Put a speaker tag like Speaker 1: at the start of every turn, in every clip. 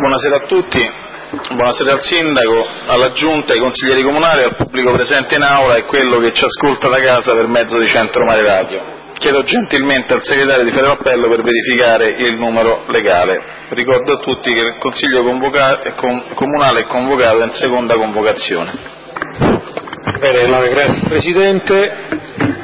Speaker 1: Buonasera a tutti, buonasera al Sindaco, alla Giunta, ai consiglieri comunali, al pubblico presente in aula e quello che ci ascolta da casa per mezzo di Centro Mare Radio. Chiedo gentilmente al segretario di fare l'appello per verificare il numero legale. Ricordo a tutti che il Consiglio comunale è convocato in seconda convocazione.
Speaker 2: Bene, grazie Presidente.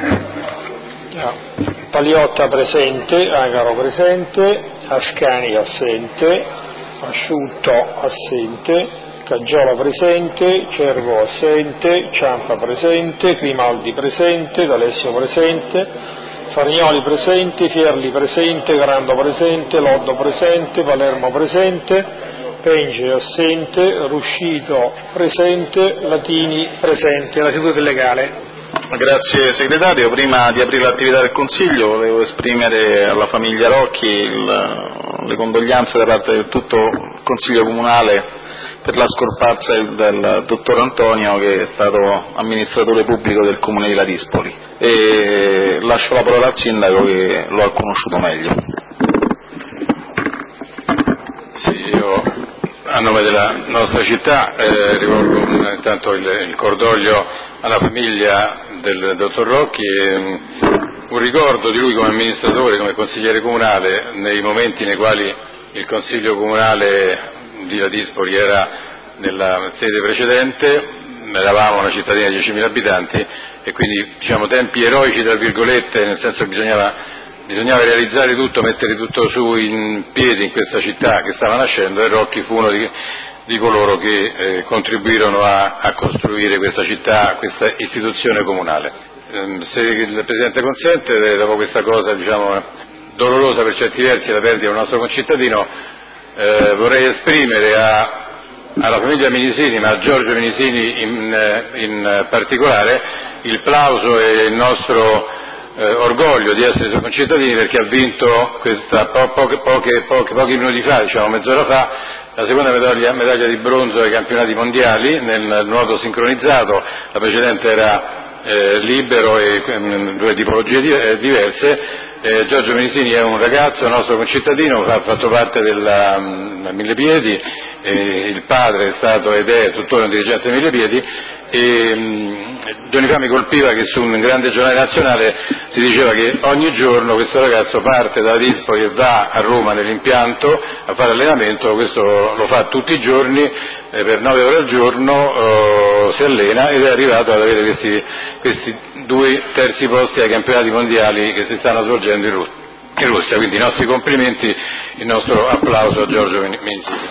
Speaker 2: Paliotta presente, Agaro presente, Ascani assente, Asciutto assente, Caggiola presente, Cervo assente, Ciampa presente, Grimaldi presente, D'Alessio presente, Farignoli presente, Fierli presente, Grando presente, Loddo presente, Palermo presente, Penge assente, Ruscito presente, Latini presente. La seduta è legale.
Speaker 1: Grazie segretario. Prima di aprire l'attività del Consiglio volevo esprimere alla famiglia Rocchi le condoglianze da parte di tutto il Consiglio comunale per la scomparsa del dottor Antonio, che è stato amministratore pubblico del Comune di Ladispoli, e lascio la parola al Sindaco che lo ha conosciuto meglio.
Speaker 3: Sì, io a nome della nostra città rivolgo intanto il cordoglio alla famiglia del dottor Rocchi e un ricordo di lui come amministratore, come consigliere comunale nei momenti nei quali il Consiglio comunale di Ladispoli era nella sede precedente. Eravamo una cittadina di 10.000 abitanti e quindi tempi eroici tra virgolette, nel senso che bisognava realizzare tutto, mettere tutto su in piedi in questa città che stava nascendo, e Rocchi fu uno di coloro che contribuirono a costruire questa città, questa istituzione comunale. Se il Presidente consente, dopo questa cosa dolorosa per certi versi, la perdita del nostro concittadino, vorrei esprimere alla famiglia Minisini, ma a Giorgio Minisini in particolare, il plauso e il nostro orgoglio di essere suoi concittadini, perché ha vinto pochi minuti fa, mezz'ora fa, la seconda medaglia di bronzo ai campionati mondiali nel nuoto sincronizzato. La precedente era libero e due tipologie diverse. Giorgio Minisini è un ragazzo, nostro concittadino, ha fatto parte della Mille Piedi, il padre è stato ed è tuttora un dirigente Mille Piedi, e giorni fa mi colpiva che su un grande giornale nazionale si diceva che ogni giorno questo ragazzo parte da Ladispoli e va a Roma nell'impianto a fare allenamento. Questo lo fa tutti i giorni, per 9 ore al giorno si allena, ed è arrivato ad avere questi 2 terzi posti ai campionati mondiali che si stanno svolgendo in Russia. Quindi i nostri complimenti, il nostro applauso a Giorgio Minisini.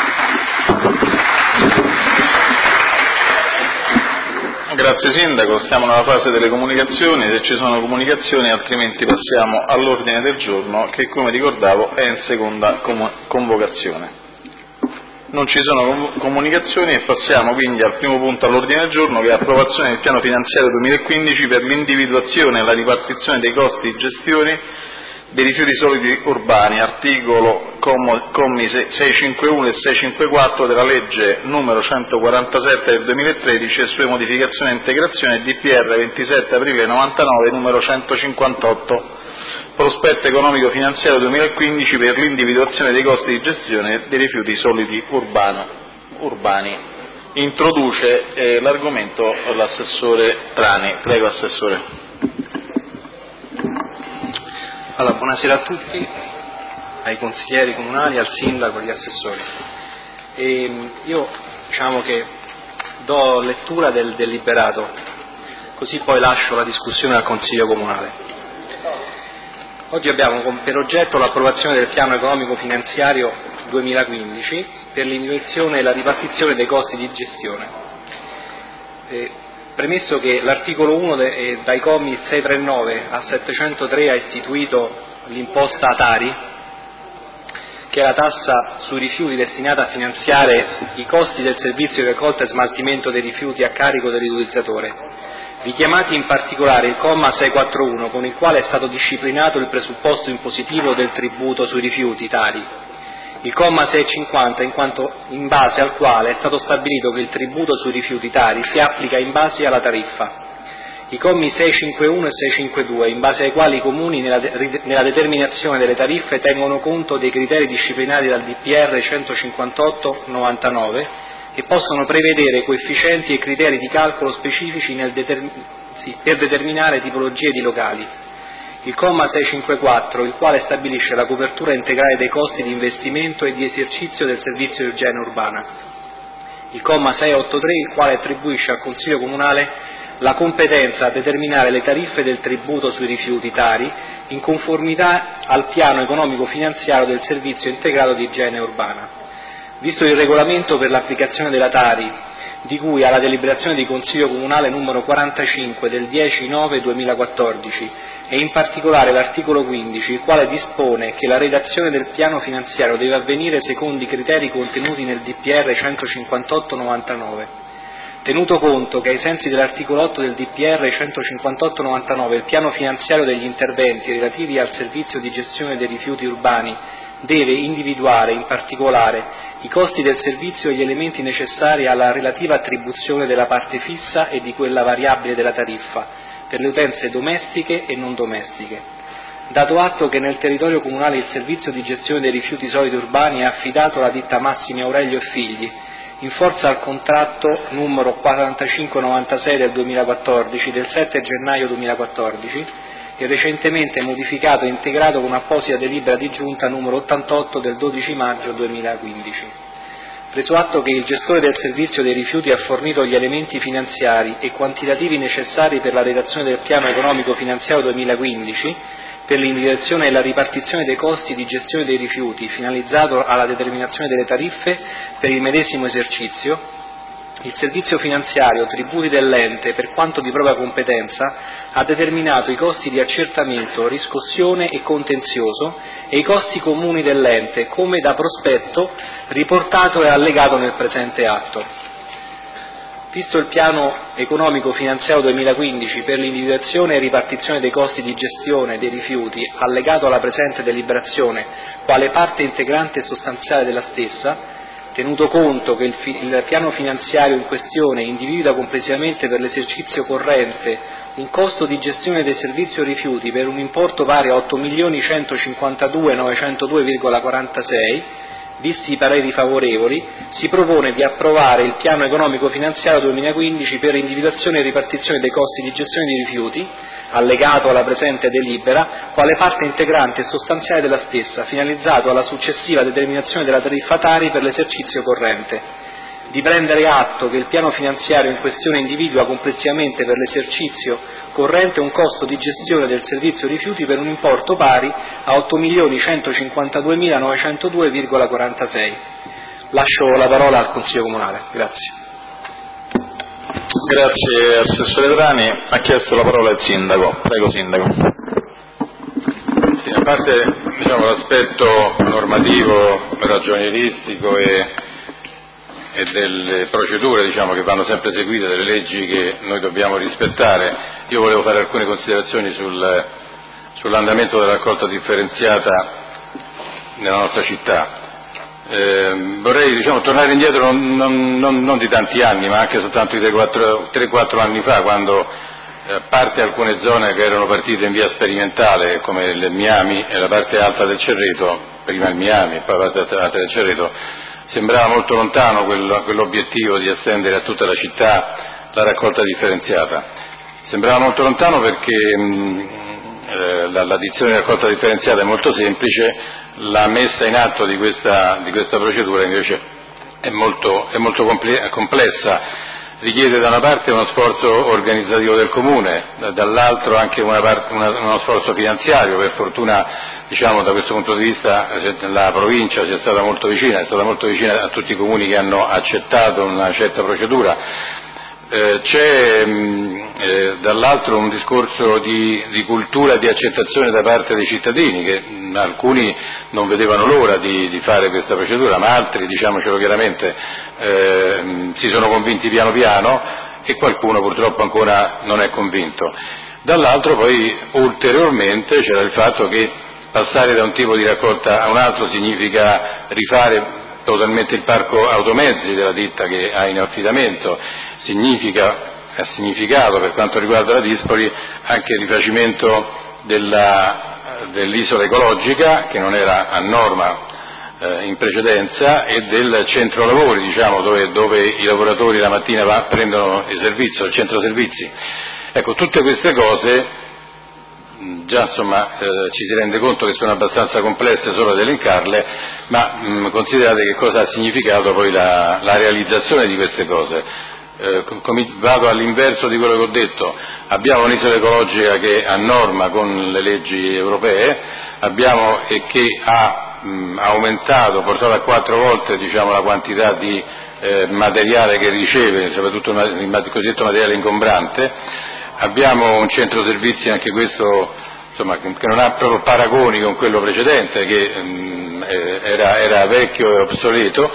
Speaker 1: Grazie Sindaco, stiamo nella fase delle comunicazioni, se ci sono comunicazioni, altrimenti passiamo all'ordine del giorno, che come ricordavo è in seconda convocazione. Non ci sono comunicazioni e passiamo quindi al primo punto all'ordine del giorno, che è approvazione del piano finanziario 2015 per l'individuazione e la ripartizione dei costi di gestione dei rifiuti solidi urbani, articolo commi 651 e 654 della legge numero 147 del 2013 e sue modificazioni e integrazioni, DPR 27 aprile 99 numero 158, prospetto economico finanziario 2015 per l'individuazione dei costi di gestione dei rifiuti solidi urbani. Introduce l'argomento l'assessore Trani. Prego Assessore.
Speaker 4: Allora, buonasera a tutti, ai consiglieri comunali, al sindaco e agli assessori. Io che do lettura del deliberato, così poi lascio la discussione al Consiglio comunale. Oggi abbiamo per oggetto l'approvazione del piano economico finanziario 2015 per l'individuazione e la ripartizione dei costi di gestione. Premesso che l'articolo 1 dai commi 639 a 703 ha istituito l'imposta Tari, che è la tassa sui rifiuti destinata a finanziare i costi del servizio di raccolta e smaltimento dei rifiuti a carico dell'utilizzatore, richiamati in particolare il comma 641 con il quale è stato disciplinato il presupposto impositivo del tributo sui rifiuti Tari, il comma 650 in base al quale è stato stabilito che il tributo sui rifiuti Tari si applica in base alla tariffa, i commi 651 e 652, in base ai quali i comuni nella determinazione delle tariffe tengono conto dei criteri disciplinati dal DPR 158/99 e possono prevedere coefficienti e criteri di calcolo specifici per determinare tipologie di locali. Il comma 654, il quale stabilisce la copertura integrale dei costi di investimento e di esercizio del servizio di igiene urbana. Il comma 683, il quale attribuisce al Consiglio Comunale la competenza a determinare le tariffe del tributo sui rifiuti TARI in conformità al piano economico-finanziario del servizio integrato di igiene urbana. Visto il regolamento per l'applicazione della TARI, di cui alla deliberazione di Consiglio Comunale numero 45 del 10/9/2014 e in particolare l'articolo 15, il quale dispone che la redazione del piano finanziario deve avvenire secondo i criteri contenuti nel DPR 158/99. Tenuto conto che ai sensi dell'articolo 8 del DPR 158/99 il piano finanziario degli interventi relativi al servizio di gestione dei rifiuti urbani deve individuare in particolare i costi del servizio e gli elementi necessari alla relativa attribuzione della parte fissa e di quella variabile della tariffa per le utenze domestiche e non domestiche. Dato atto che nel territorio comunale il servizio di gestione dei rifiuti solidi urbani è affidato alla ditta Massimi Aurelio e Figli, in forza al contratto numero 4596 del 2014 del 7 gennaio 2014 e recentemente modificato e integrato con apposita delibera di giunta numero 88 del 12 maggio 2015. Preso atto che il gestore del servizio dei rifiuti ha fornito gli elementi finanziari e quantitativi necessari per la redazione del piano economico finanziario 2015 per l'individuazione e la ripartizione dei costi di gestione dei rifiuti, finalizzato alla determinazione delle tariffe per il medesimo esercizio, il servizio finanziario tributi dell'ente, per quanto di propria competenza, ha determinato i costi di accertamento, riscossione e contenzioso e i costi comuni dell'ente, come da prospetto riportato e allegato nel presente atto. Visto il piano economico finanziario 2015 per l'individuazione e ripartizione dei costi di gestione dei rifiuti, allegato alla presente deliberazione quale parte integrante e sostanziale della stessa, tenuto conto che il piano finanziario in questione individua complessivamente per l'esercizio corrente un costo di gestione del servizio rifiuti per un importo pari a 8.152.902,46, visti i pareri favorevoli, si propone di approvare il piano economico finanziario 2015 per individuazione e ripartizione dei costi di gestione di rifiuti, allegato alla presente delibera, quale parte integrante e sostanziale della stessa, finalizzato alla successiva determinazione della tariffa TARI per l'esercizio corrente. Di prendere atto che il piano finanziario in questione individua complessivamente per l'esercizio corrente un costo di gestione del servizio rifiuti per un importo pari a 8.152.902,46. Lascio la parola al Consiglio Comunale. Grazie.
Speaker 1: Grazie Assessore Trani. Ha chiesto la parola il Sindaco. Prego Sindaco.
Speaker 3: Sì, a parte l'aspetto normativo, ragionieristico e delle procedure che vanno sempre seguite, delle leggi che noi dobbiamo rispettare, io volevo fare alcune considerazioni sull'andamento della raccolta differenziata nella nostra città. Vorrei tornare indietro non di tanti anni, ma anche soltanto di 3-4 anni fa, quando a parte alcune zone che erano partite in via sperimentale come il Miami e la parte alta del Cerreto, prima il Miami e poi la parte alta del Cerreto, sembrava molto lontano quell'obiettivo di estendere a tutta la città la raccolta differenziata. Sembrava molto lontano perché l'addizione di raccolta differenziata è molto semplice, la messa in atto di questa procedura invece è molto complessa, richiede da una parte uno sforzo organizzativo del Comune, dall'altro anche uno sforzo finanziario. Per fortuna da questo punto di vista la provincia è stata molto vicina a tutti i comuni che hanno accettato una certa procedura. C'è dall'altro un discorso di cultura e di accettazione da parte dei cittadini, che alcuni non vedevano l'ora di fare questa procedura, ma altri, diciamocelo chiaramente, si sono convinti piano piano e qualcuno purtroppo ancora non è convinto. Dall'altro poi ulteriormente c'era il fatto che passare da un tipo di raccolta a un altro significa rifare totalmente il parco automezzi della ditta che ha in affidamento, significa ha significato per quanto riguarda la Dispoli anche il rifacimento dell'isola ecologica, che non era a norma in precedenza, e del centro lavori, diciamo, dove i lavoratori la mattina prendono il servizio, il centro servizi. Ecco, tutte queste cose già insomma ci si rende conto che sono abbastanza complesse solo ad elencarle, ma considerate che cosa ha significato poi la realizzazione di queste cose. Vado all'inverso di quello che ho detto: abbiamo un'isola ecologica che è a norma con le leggi europee, e che ha aumentato, portato a 4 volte, diciamo, la quantità di materiale che riceve, soprattutto il cosiddetto materiale ingombrante. Abbiamo un centro servizi, anche questo insomma, che non ha proprio paragoni con quello precedente, che era vecchio e obsoleto,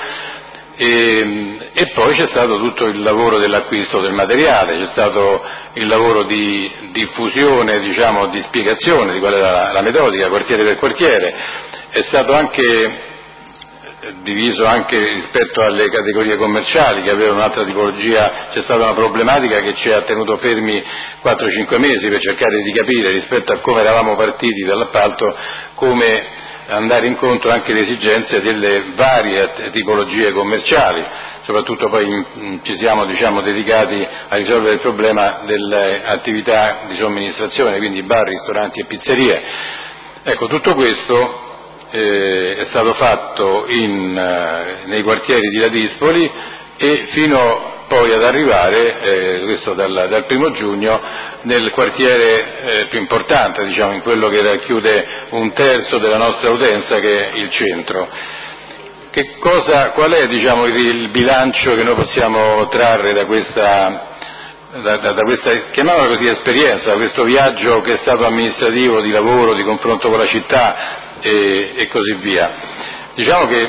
Speaker 3: e poi c'è stato tutto il lavoro dell'acquisto del materiale, c'è stato il lavoro di diffusione, diciamo, di spiegazione di qual era la metodica, quartiere per quartiere. È stato anche diviso anche rispetto alle categorie commerciali, che avevano un'altra tipologia. C'è stata una problematica che ci ha tenuto fermi 4-5 mesi per cercare di capire, rispetto a come eravamo partiti dall'appalto, come andare incontro anche alle esigenze delle varie tipologie commerciali. Soprattutto poi ci siamo, diciamo, dedicati a risolvere il problema delle attività di somministrazione, quindi bar, ristoranti e pizzerie. Ecco, tutto questo è stato fatto nei quartieri di Ladispoli, e fino poi ad arrivare, questo dal 1° giugno, nel quartiere più importante, diciamo, in quello che racchiude 1/3 della nostra utenza, che è il centro. Qual è, diciamo, il bilancio che noi possiamo trarre da questa, chiamiamola così, esperienza, da questo viaggio che è stato amministrativo, di lavoro, di confronto con la città e così via? Diciamo che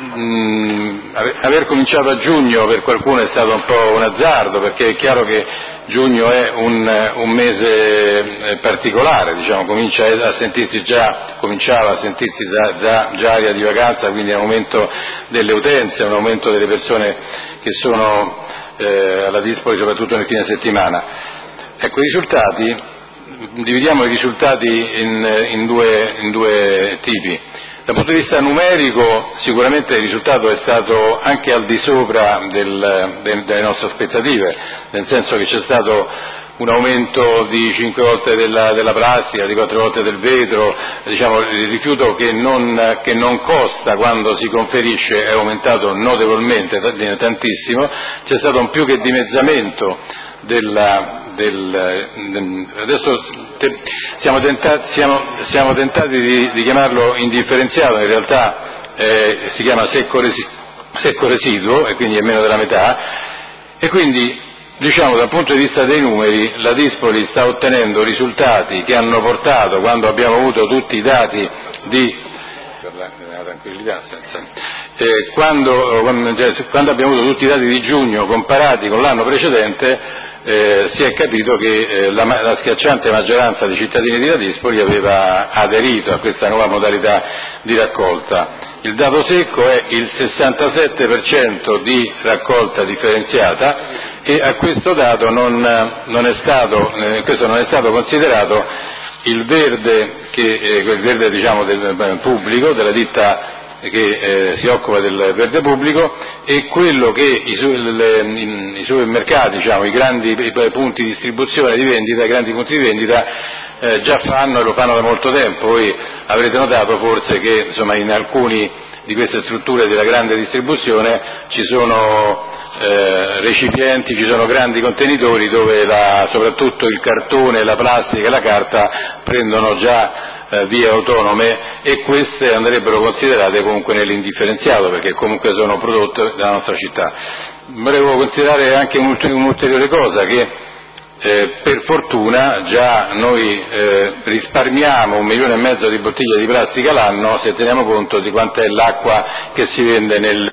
Speaker 3: aver cominciato a giugno per qualcuno è stato un po' un azzardo, perché è chiaro che giugno è un mese particolare, diciamo, cominciava a sentirsi già aria di vacanza, quindi un aumento delle utenze, un aumento delle persone che sono alla Dispoli, soprattutto nel fine settimana. Ecco, i risultati, dividiamo i risultati in due tipi. Dal punto di vista numerico, sicuramente il risultato è stato anche al di sopra delle nostre aspettative, nel senso che c'è stato un aumento di 5 volte della plastica, di 4 volte del vetro, diciamo, il rifiuto che non costa quando si conferisce è aumentato notevolmente, tantissimo. C'è stato un più che dimezzamento adesso siamo tentati di chiamarlo indifferenziato, in realtà si chiama secco residuo, e quindi è meno della metà, e quindi, diciamo, dal punto di vista dei numeri, la Dispoli sta ottenendo risultati che hanno portato, quando abbiamo avuto tutti i dati quando abbiamo avuto tutti i dati di giugno comparati con l'anno precedente, si è capito che la schiacciante maggioranza dei cittadini di Ladispoli aveva aderito a questa nuova modalità di raccolta. Il dato secco è il 67% di raccolta differenziata, e a questo dato questo non è stato considerato il verde, quel verde, diciamo, del pubblico, della ditta che si occupa del verde pubblico, e quello che i supermercati, diciamo, i punti di distribuzione, di vendita, i grandi punti di vendita già fanno, e lo fanno da molto tempo. Voi avrete notato forse che, insomma, in alcuni di queste strutture della grande distribuzione ci sono recipienti, ci sono grandi contenitori dove soprattutto il cartone, la plastica e la carta prendono già vie autonome, e queste andrebbero considerate comunque nell'indifferenziato, perché comunque sono prodotte dalla nostra città. Volevo considerare anche un'ulteriore cosa, che per fortuna già noi risparmiamo 1,5 milioni di bottiglie di plastica l'anno, se teniamo conto di quant'è l'acqua che si vende